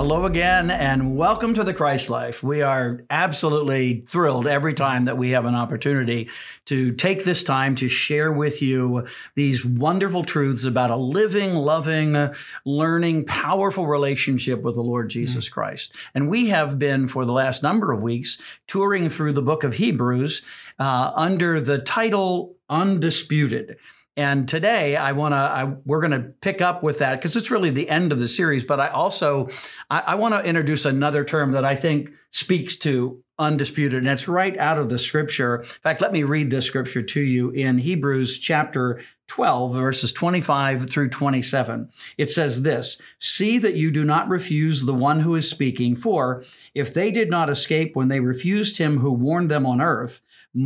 Hello again, and welcome to the Christ Life. We are absolutely thrilled every time that we have an opportunity to take this time to share with you these wonderful truths about a living, loving, learning, powerful relationship with the Lord Jesus Christ. And we have been, for the last number of weeks, touring through the book of Hebrews under the title Undisputed. And today we're going to pick up with that because it's really the end of the series. But I want to introduce another term that I think speaks to undisputed, and it's right out of the scripture. In fact, let me read this scripture to you in Hebrews chapter 12, verses 25 through 27. It says this: "See that you do not refuse the one who is speaking, for if they did not escape when they refused him who warned them on earth,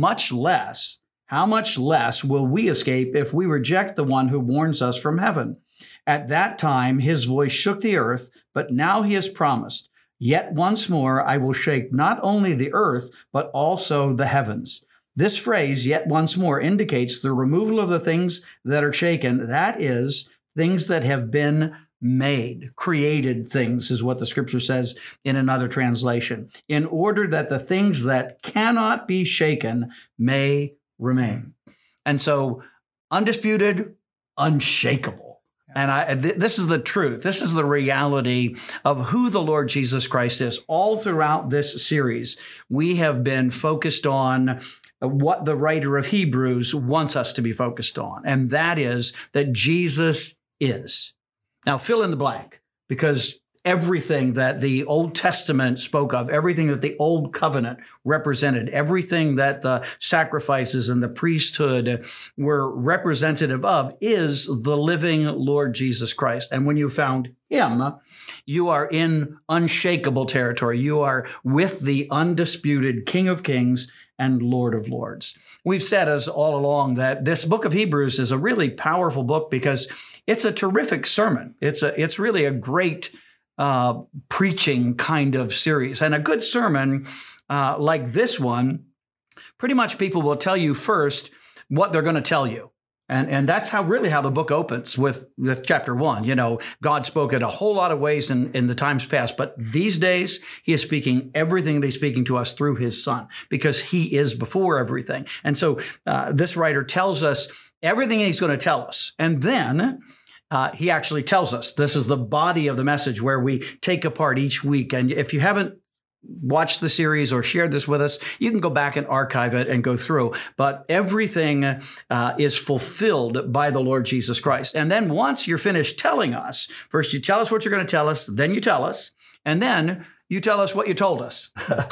how much less will we escape if we reject the one who warns us from heaven? At that time, his voice shook the earth, but now he has promised, yet once more I will shake not only the earth, but also the heavens." This phrase, "yet once more," indicates the removal of the things that are shaken. That is, things that have been made, created things, is what the scripture says in another translation, in order that the things that cannot be shaken may remain. And so undisputed, unshakable. And this is the truth. This is the reality of who the Lord Jesus Christ is. All throughout this series, we have been focused on what the writer of Hebrews wants us to be focused on. And that is that Jesus is. Now, fill in the blank, because everything that the Old Testament spoke of, everything that the Old Covenant represented, everything that the sacrifices and the priesthood were representative of is the living Lord Jesus Christ. And when you found him, you are in unshakable territory. You are with the undisputed King of Kings and Lord of Lords. We've said as all along that this book of Hebrews is a really powerful book because it's a terrific sermon. It's really a great preaching kind of series. And a good sermon like this one, pretty much people will tell you first what they're going to tell you. And that's how the book opens with chapter 1. You know, God spoke in a whole lot of ways in the times past, but these days he is speaking everything that he's speaking to us through his Son, because he is before everything. And so this writer tells us everything he's going to tell us. And then he actually tells us, this is the body of the message where we take apart each week. And if you haven't watched the series or shared this with us, you can go back and archive it and go through. But everything is fulfilled by the Lord Jesus Christ. And then once you're finished telling us, first you tell us what you're going to tell us, then you tell us, and then you tell us what you told us.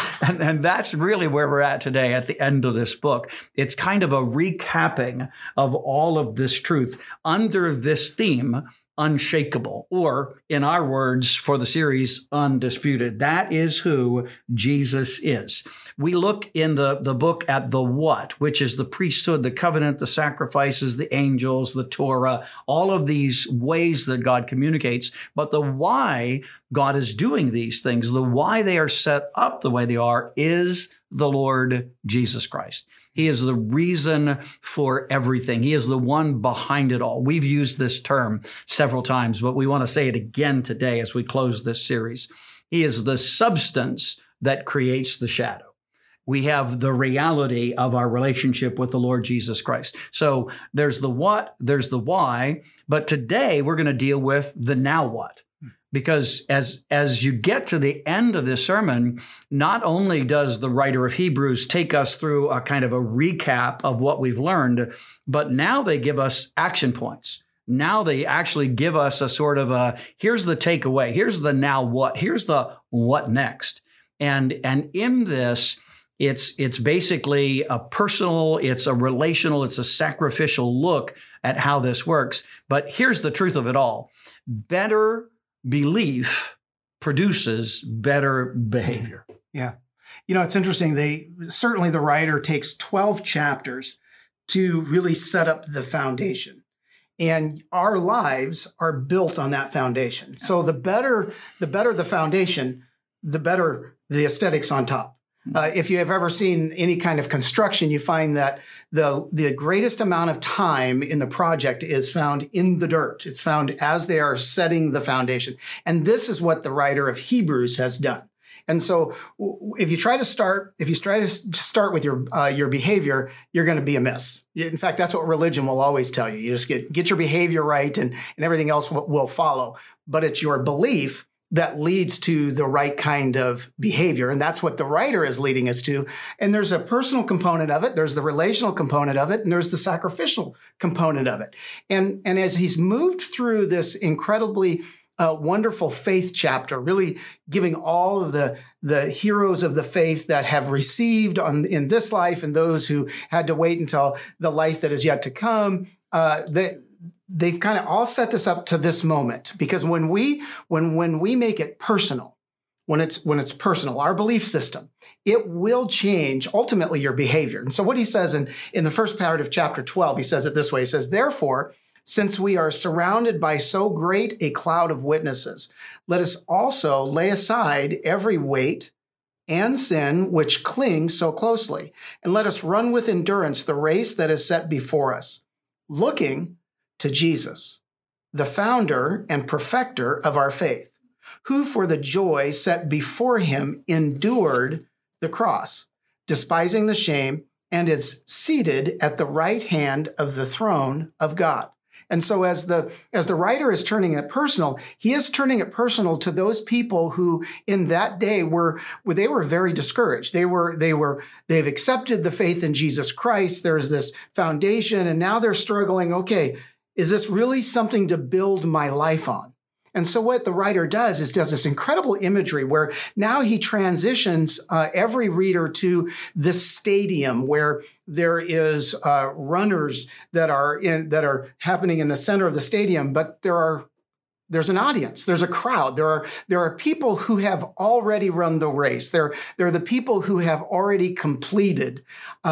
and that's really where we're at today at the end of this book. It's kind of a recapping of all of this truth under this theme, unshakable, or in our words for the series, undisputed. That is who Jesus is. We look in the book at the what, which is the priesthood, the covenant, the sacrifices, the angels, the Torah, all of these ways that God communicates. But the why God is doing these things, the why they are set up the way they are, is the Lord Jesus Christ. He is the reason for everything. He is the one behind it all. We've used this term several times, but we want to say it again today as we close this series. He is the substance that creates the shadow. We have the reality of our relationship with the Lord Jesus Christ. So there's the what, there's the why, but today we're going to deal with the now what. Because as you get to the end of this sermon, not only does the writer of Hebrews take us through a kind of a recap of what we've learned, but now they give us action points. Now they actually give us a sort of here's the takeaway, here's the now what, here's the what next. And in this, it's basically a personal, it's a relational, it's a sacrificial look at how this works. But here's the truth of it all. Better belief produces better behavior. Yeah. You know, it's interesting. Certainly the writer takes 12 chapters to really set up the foundation. And our lives are built on that foundation. So the better the foundation, the better the aesthetics on top. If you have ever seen any kind of construction, you find that the greatest amount of time in the project is found in the dirt. It's found as they are setting the foundation. And this is what the writer of Hebrews has done. And so if you try to start with your behavior, you're going to be amiss. In fact, that's what religion will always tell you. You just get your behavior right and everything else will follow. But it's your belief that leads to the right kind of behavior. And that's what the writer is leading us to. And there's a personal component of it. There's the relational component of it. And there's the sacrificial component of it. And as he's moved through this incredibly wonderful faith chapter, really giving all of the heroes of the faith that have received in this life and those who had to wait until the life that is yet to come, they've kind of all set this up to this moment. Because when we make it personal, when it's personal, our belief system, it will change ultimately your behavior. And so what he says in the first part of chapter 12, he says it this way. He says, therefore, since we are surrounded by so great a cloud of witnesses, let us also lay aside every weight and sin which clings so closely, and let us run with endurance the race that is set before us, looking to Jesus, the founder and perfecter of our faith, who for the joy set before him endured the cross, despising the shame, and is seated at the right hand of the throne of God. And so as the writer is turning it personal, he is turning it personal to those people who in that day were very discouraged. They've accepted the faith in Jesus Christ. There's this foundation, and now they're struggling. Okay, is this really something to build my life on? And so what the writer does this incredible imagery where now he transitions every reader to this stadium where there is runners that are happening in the center of the stadium, but there's an audience, there's a crowd, there are people who have already run the race. There are the people who have already completed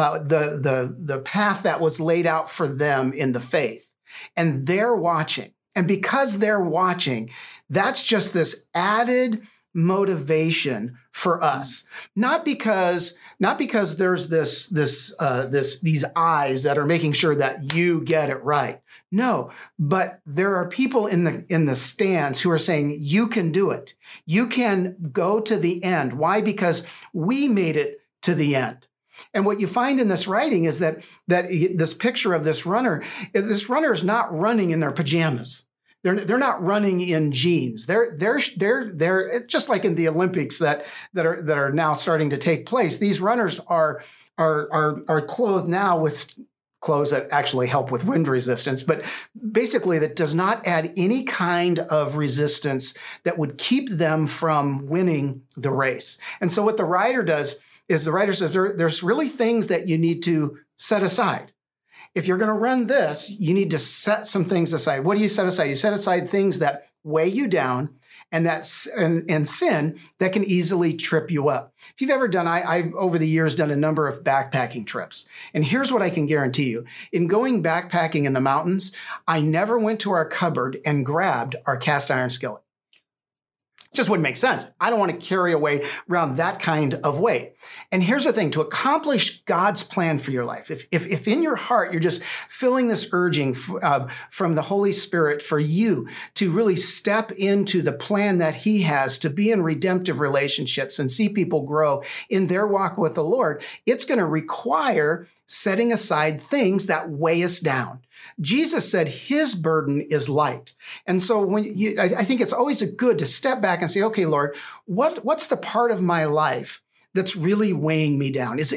the path that was laid out for them in the faith, and they're watching. And because they're watching, that's just this added motivation for us. Not because there's these eyes that are making sure that you get it right. No, but there are people in the stands who are saying, you can do it. You can go to the end. Why? Because we made it to the end. And what you find in this writing is that this picture of this runner is not running in their pajamas. They're not running in jeans. They're just like in the Olympics that are now starting to take place. These runners are clothed now with clothes that actually help with wind resistance, but basically that does not add any kind of resistance that would keep them from winning the race. And so what the writer does is the writer says there's really things that you need to set aside. If you're going to run this, you need to set some things aside. What do you set aside? You set aside things that weigh you down and sin that can easily trip you up. If you've ever done, I've over the years done a number of backpacking trips. And here's what I can guarantee you. In going backpacking in the mountains, I never went to our cupboard and grabbed our cast iron skillet. Just wouldn't make sense. I don't want to carry away around that kind of weight. And here's the thing, to accomplish God's plan for your life, if in your heart you're just feeling this urging from the Holy Spirit for you to really step into the plan that he has to be in redemptive relationships and see people grow in their walk with the Lord, it's going to require setting aside things that weigh us down. Jesus said his burden is light. And so I think it's always good to step back and say, okay, Lord, what's the part of my life that's really weighing me down? Does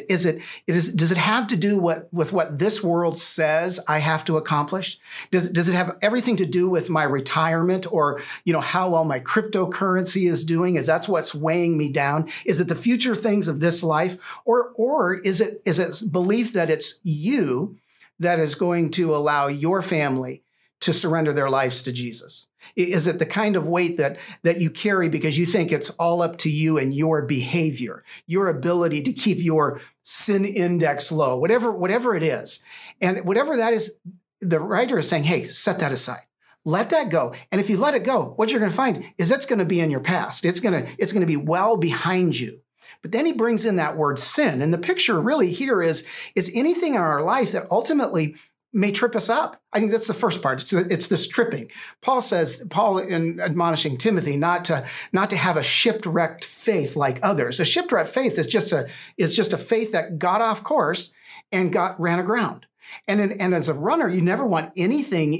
it have to do with what this world says I have to accomplish? Does it have everything to do with my retirement or, how well my cryptocurrency is doing? Is that's what's weighing me down? Is it the future things of this life? Or is it belief that it's you that is going to allow your family to surrender their lives to Jesus? Is it the kind of weight that you carry because you think it's all up to you and your behavior, your ability to keep your sin index low, whatever it is? And whatever that is, the writer is saying, hey, set that aside. Let that go. And if you let it go, what you're going to find is it's going to be in your past. It's going to be well behind you. But then he brings in that word sin. And the picture really here is anything in our life that ultimately may trip us up. I think that's the first part. It's this tripping. Paul in admonishing Timothy not to have a shipwrecked faith like others. A shipwrecked faith is just a faith that got off course and ran aground. And as a runner, you never want anything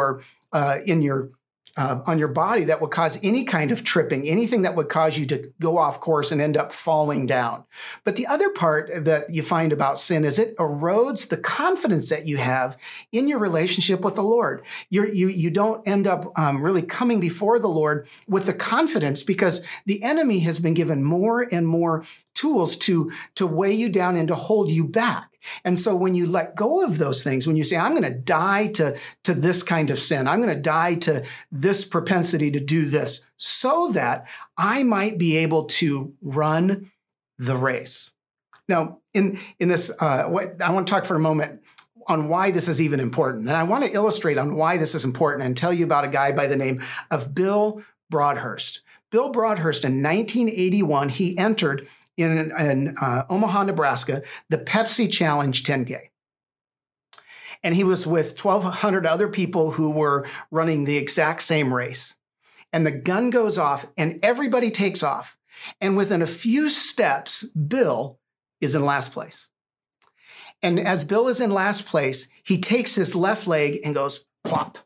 on your body that would cause any kind of tripping, anything that would cause you to go off course and end up falling down. But the other part that you find about sin is it erodes the confidence that you have in your relationship with the Lord. You don't end up really coming before the Lord with the confidence, because the enemy has been given more and more tools to weigh you down and to hold you back. And so when you let go of those things, when you say, I'm going to die to this kind of sin, I'm going to die to this propensity to do this so that I might be able to run the race. Now, in this, I want to talk for a moment on why this is even important. And I want to illustrate on why this is important and tell you about a guy by the name of Bill Broadhurst. Bill Broadhurst in 1981, he entered in Omaha, Nebraska, the Pepsi Challenge 10K. And he was with 1,200 other people who were running the exact same race. And the gun goes off and everybody takes off. And within a few steps, Bill is in last place. And as Bill is in last place, he takes his left leg and goes plop.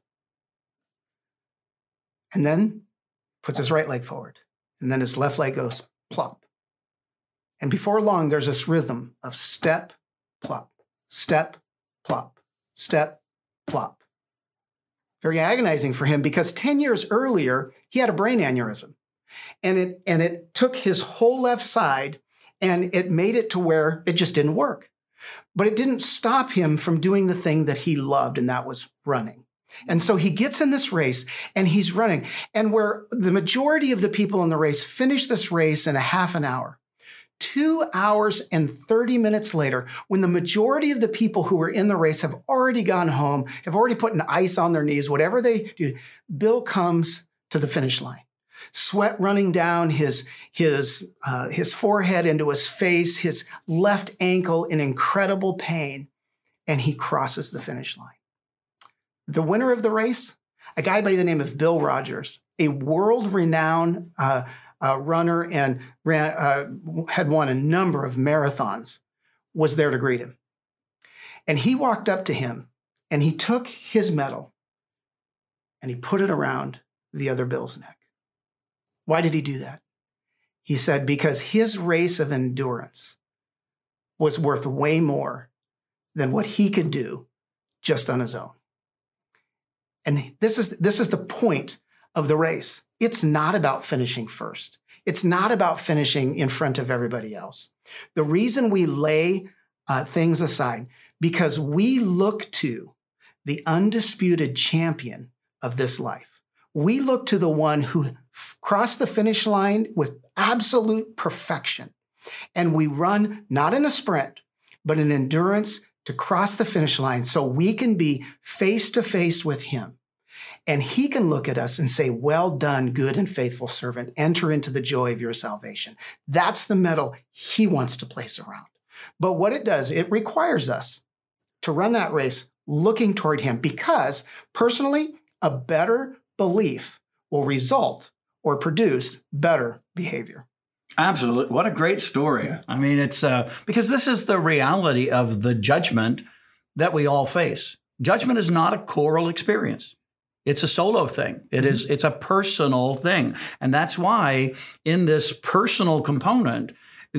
And then puts his right leg forward. And then his left leg goes plop. And before long, there's this rhythm of step, plop, step, plop, step, plop. Very agonizing for him, because 10 years earlier, he had a brain aneurysm. And it took his whole left side, and it made it to where it just didn't work. But it didn't stop him from doing the thing that he loved, and that was running. And so he gets in this race and he's running. And where the majority of the people in the race finish this race in a half an hour, 2 hours and 30 minutes later, when the majority of the people who were in the race have already gone home, have already put an ice on their knees, whatever they do, Bill comes to the finish line. Sweat running down his forehead into his face, his left ankle in incredible pain, and he crosses the finish line. The winner of the race, a guy by the name of Bill Rogers, a world-renowned runner and had won a number of marathons, was there to greet him. And he walked up to him and he took his medal and he put it around the other Bill's neck. Why did he do that? He said, because his race of endurance was worth way more than what he could do just on his own. And this is the point of the race. It's not about finishing first. It's not about finishing in front of everybody else. The reason we lay things aside, because we look to the undisputed champion of this life. We look to the one who crossed the finish line with absolute perfection. And we run not in a sprint, but in endurance to cross the finish line so we can be face to face with him. And he can look at us and say, well done, good and faithful servant. Enter into the joy of your salvation. That's the medal he wants to place around. But what it does, it requires us to run that race looking toward him, because personally, a better belief will result or produce better behavior. Absolutely. What a great story. Yeah. I mean, it's because this is the reality of the judgment that we all face. Judgment is not a choral experience. It's a solo thing. It's a personal thing. And that's why in this personal component,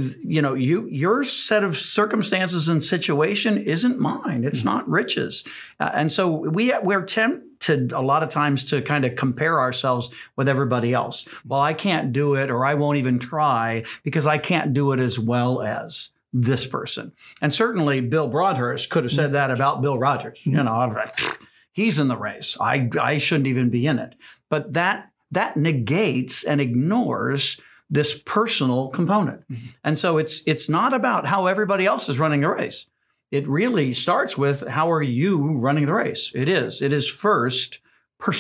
your set of circumstances and situation isn't mine. It's not Rich's. And so we're tempted a lot of times to kind of compare ourselves with everybody else. Well, I can't do it, or I won't even try because I can't do it as well as this person. And certainly Bill Broadhurst could have said that about Bill Rogers. He's in the race. I shouldn't even be in it. But that negates and ignores this personal component. Mm-hmm. And so it's not about how everybody else is running the race. It really starts with how are you running the race? It is first personal.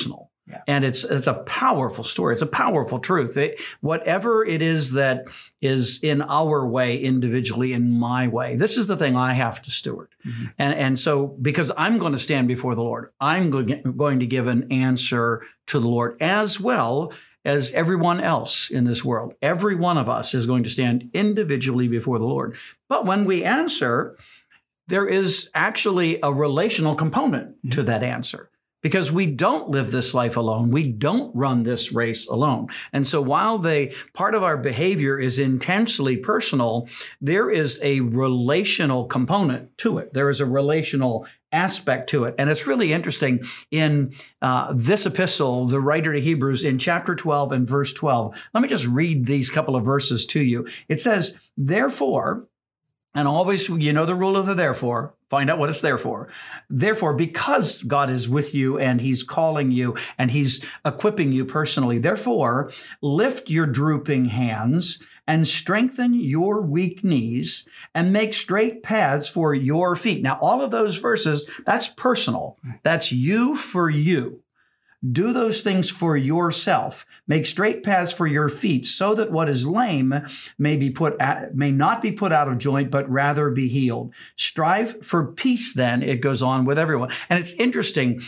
Yeah. And it's a powerful story. It's a powerful truth. Whatever it is that is in our way individually, in my way, this is the thing I have to steward. Mm-hmm. And so because I'm going to stand before the Lord, I'm going to give an answer to the Lord as well as everyone else in this world. Every one of us is going to stand individually before the Lord. But when we answer, there is actually a relational component mm-hmm. to that answer. Because we don't live this life alone. We don't run this race alone. And so while part of our behavior is intensely personal, there is a relational component to it. There is a relational aspect to it. And it's really interesting in this epistle, the writer to Hebrews in chapter 12 and verse 12. Let me just read these couple of verses to you. It says, therefore, and always, you know the rule of the therefore. Find out what it's there for. Therefore, because God is with you and he's calling you and he's equipping you personally, therefore, lift your drooping hands and strengthen your weak knees and make straight paths for your feet. Now, all of those verses, that's personal. That's you for you. Do those things for yourself. Make straight paths for your feet so that what is lame may not be put out of joint, but rather be healed. Strive for peace then, it goes on with everyone. And it's interesting.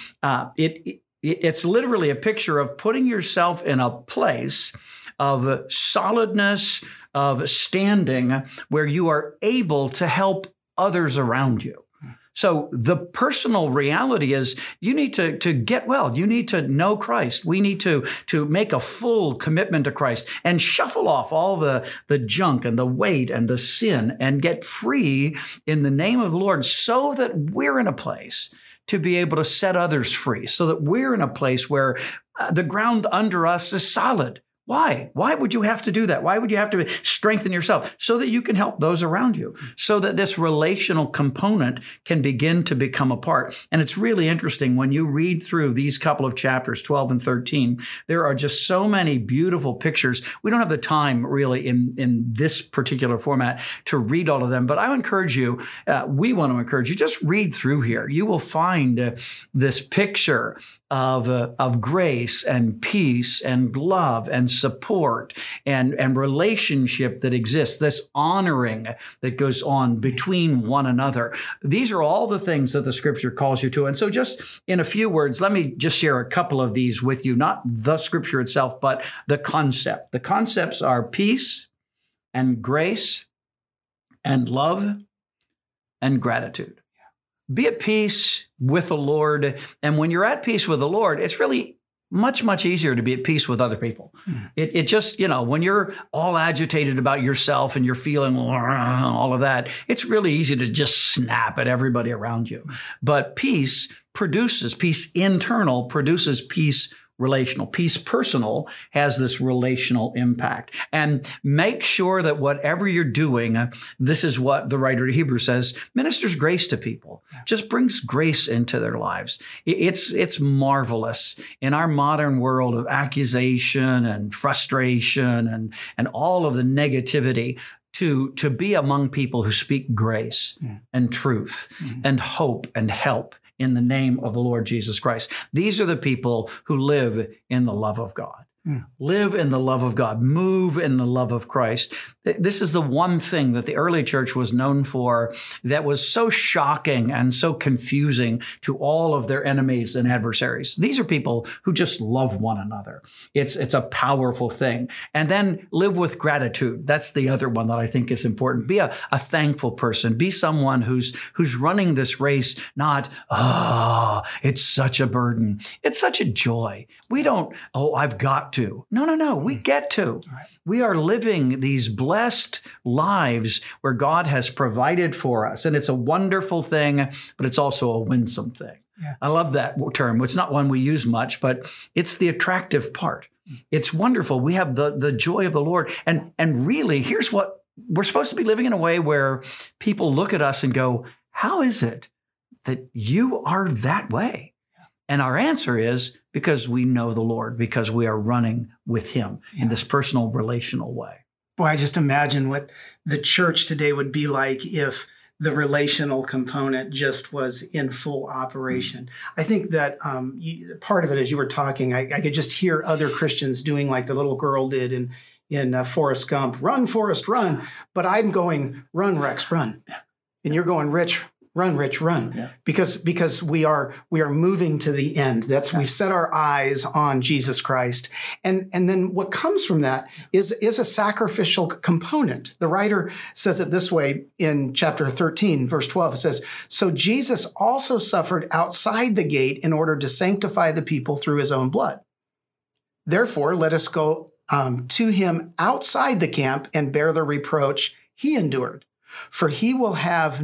It's literally a picture of putting yourself in a place of solidness, of standing where you are able to help others around you. So the personal reality is you need to get well. You need to know Christ. We need to make a full commitment to Christ and shuffle off all the junk and the weight and the sin and get free in the name of the Lord so that we're in a place to be able to set others free, so that we're in a place where the ground under us is solid. Why? Why would you have to do that? Why would you have to strengthen yourself? So that you can help those around you, so that this relational component can begin to become a part. And it's really interesting when you read through these couple of chapters, 12 and 13, there are just so many beautiful pictures. We don't have the time really in this particular format to read all of them, but I encourage you, we want to encourage you, just read through here. You will find this picture of grace and peace and love and support and relationship that exists, this honoring that goes on between one another. These are all the things that the scripture calls you to. And so just in a few words, let me just share a couple of these with you, not the scripture itself, but the concept. The concepts are peace and grace and love and gratitude. Be at peace with the Lord. And when you're at peace with the Lord, it's really much, much easier to be at peace with other people. It just, when you're all agitated about yourself and you're feeling all of that, it's really easy to just snap at everybody around you. But peace internal produces peace relational. Peace personal has this relational impact. And make sure that whatever you're doing, this is what the writer to Hebrews says, ministers grace to people, just brings grace into their lives. It's marvelous in our modern world of accusation and frustration and all of the negativity to be among people who speak grace and truth and hope and help in the name of the Lord Jesus Christ. These are the people who live in the love of God. Live in the love of God. Move in the love of Christ. This is the one thing that the early church was known for that was so shocking and so confusing to all of their enemies and adversaries. These are people who just love one another. It's a powerful thing. And then live with gratitude. That's the other one that I think is important. Be a thankful person. Be someone who's running this race, not, it's such a burden. It's such a joy. We don't, I've got to. No. We get to. Right. We are living these blessed lives where God has provided for us. And it's a wonderful thing, but it's also a winsome thing. Yeah. I love that term. It's not one we use much, but it's the attractive part. It's wonderful. We have the joy of the Lord. And really, here's what we're supposed to be living in a way where people look at us and go, how is it that you are that way? And our answer is because we know the Lord, because we are running with him in this personal, relational way. Boy, I just imagine what the church today would be like if the relational component just was in full operation. I think that part of it, as you were talking, I could just hear other Christians doing like the little girl did in Forrest Gump, run, Forrest, run. But I'm going, run, Rex, run. And you're going, Rich, run. Yeah. Because we are moving to the end. We've set our eyes on Jesus Christ. And then what comes from that is a sacrificial component. The writer says it this way in chapter 13, verse 12. It says, "So Jesus also suffered outside the gate in order to sanctify the people through his own blood. Therefore, let us go to him outside the camp and bear the reproach he endured. For he will have...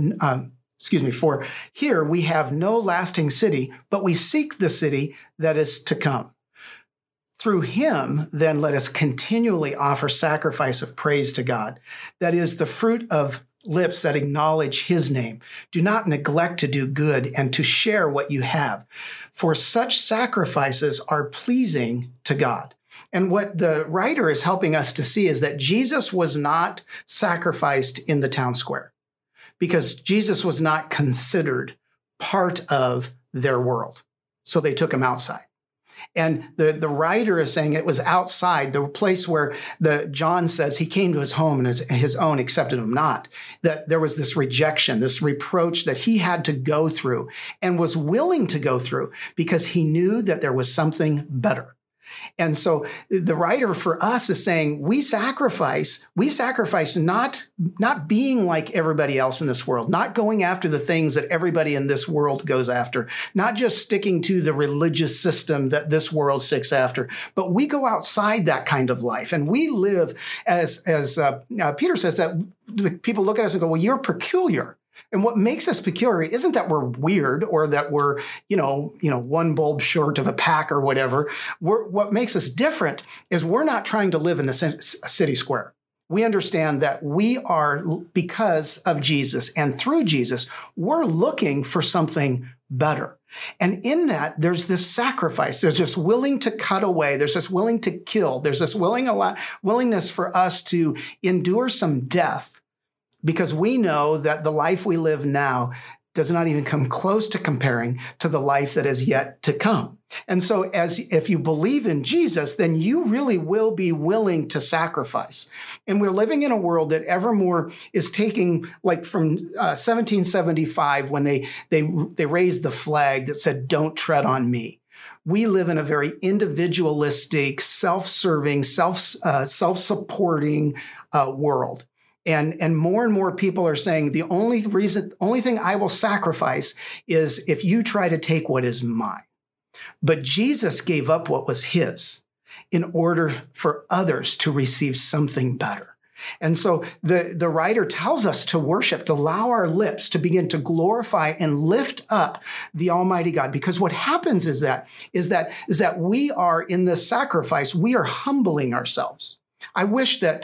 for here we have no lasting city, but we seek the city that is to come. Through him, then, let us continually offer sacrifice of praise to God. That is the fruit of lips that acknowledge his name. Do not neglect to do good and to share what you have, for such sacrifices are pleasing to God." And what the writer is helping us to see is that Jesus was not sacrificed in the town square, because Jesus was not considered part of their world. So they took him outside. And the writer is saying it was outside, the place where John says he came to his home and his own accepted him not. That there was this rejection, this reproach that he had to go through and was willing to go through because he knew that there was something better. And so the writer for us is saying we sacrifice not being like everybody else in this world, not going after the things that everybody in this world goes after, not just sticking to the religious system that this world sticks after, but we go outside that kind of life. And we live as Peter says, that people look at us and go, well, you're peculiar. And what makes us peculiar isn't that we're weird or that we're, one bulb short of a pack or whatever. What makes us different is we're not trying to live in the city square. We understand that we are, because of Jesus and through Jesus, we're looking for something better. And in that, there's this sacrifice. There's this willing to cut away. There's this willing to kill. There's this willingness for us to endure some death, because we know that the life we live now does not even come close to comparing to the life that is yet to come. And so if you believe in Jesus, then you really will be willing to sacrifice. And we're living in a world that evermore is taking, like from 1775, when they raised the flag that said, "Don't tread on me." We live in a very individualistic, self-serving, self-supporting world. And more people are saying the only thing I will sacrifice is if you try to take what is mine. But Jesus gave up what was his in order for others to receive something better. And so the writer tells us to worship, to allow our lips to begin to glorify and lift up the Almighty God. Because what happens is that we are in this sacrifice, we are humbling ourselves. I wish that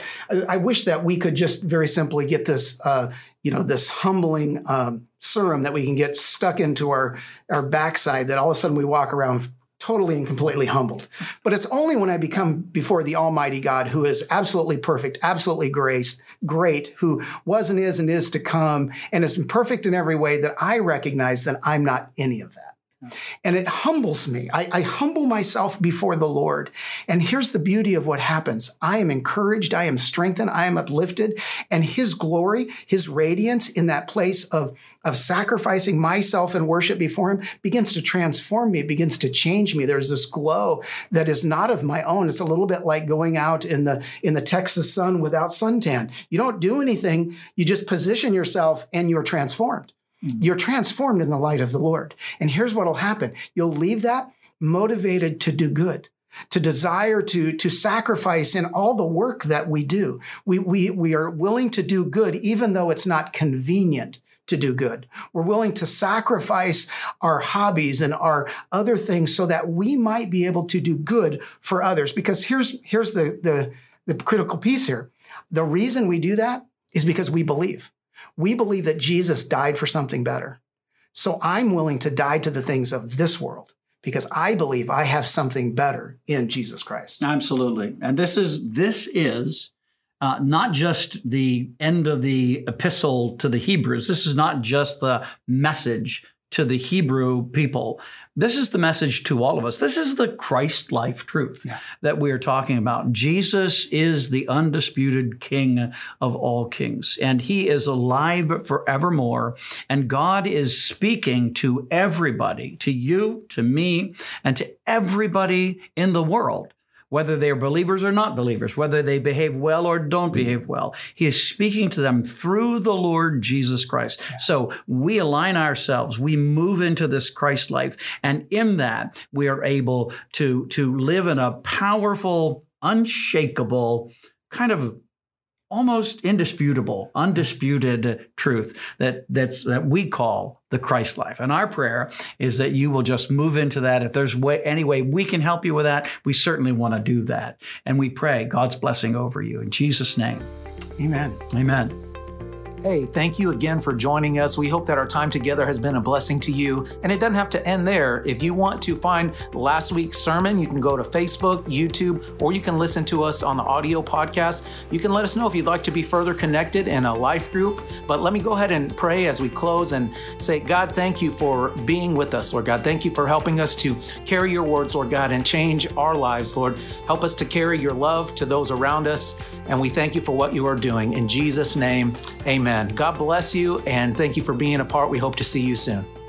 we could just very simply get this, this humbling serum that we can get stuck into our backside, that all of a sudden we walk around totally and completely humbled. But it's only when I become before the Almighty God, who is absolutely perfect, absolutely great, who was and is to come, and is perfect in every way, that I recognize that I'm not any of that. And it humbles me. I humble myself before the Lord. And here's the beauty of what happens. I am encouraged. I am strengthened. I am uplifted. And his glory, his radiance in that place of sacrificing myself in worship before him begins to transform me. It begins to change me. There's this glow that is not of my own. It's a little bit like going out in the Texas sun without suntan. You don't do anything. You just position yourself and you're transformed. You're transformed in the light of the Lord. And here's what will happen. You'll leave that motivated to do good, to desire to sacrifice in all the work that we do. We are willing to do good, even though it's not convenient to do good. We're willing to sacrifice our hobbies and our other things so that we might be able to do good for others. Because here's the critical piece here. The reason we do that is because we believe. We believe that Jesus died for something better. So I'm willing to die to the things of this world because I believe I have something better in Jesus Christ. Absolutely. And this is not just the end of the epistle to the Hebrews. This is not just the message to the Hebrew people. This is the message to all of us. This is the Christ life truth that we are talking about. Jesus is the undisputed King of all kings, and he is alive forevermore. And God is speaking to everybody, to you, to me, and to everybody in the world, whether they're believers or not believers, whether they behave well or don't behave well. He is speaking to them through the Lord Jesus Christ. So we align ourselves, we move into this Christ life, and in that we are able to live in a powerful, unshakable, kind of almost indisputable, undisputed truth that we call the Christ life. And our prayer is that you will just move into that. If there's any way we can help you with that, we certainly want to do that. And we pray God's blessing over you in Jesus' name. Amen. Amen. Hey, thank you again for joining us. We hope that our time together has been a blessing to you. And it doesn't have to end there. If you want to find last week's sermon, you can go to Facebook, YouTube, or you can listen to us on the audio podcast. You can let us know if you'd like to be further connected in a life group. But let me go ahead and pray as we close and say, God, thank you for being with us, Lord God. Thank you for helping us to carry your words, Lord God, and change our lives, Lord. Help us to carry your love to those around us. And we thank you for what you are doing. In Jesus' name, amen. God bless you, and thank you for being a part. We hope to see you soon.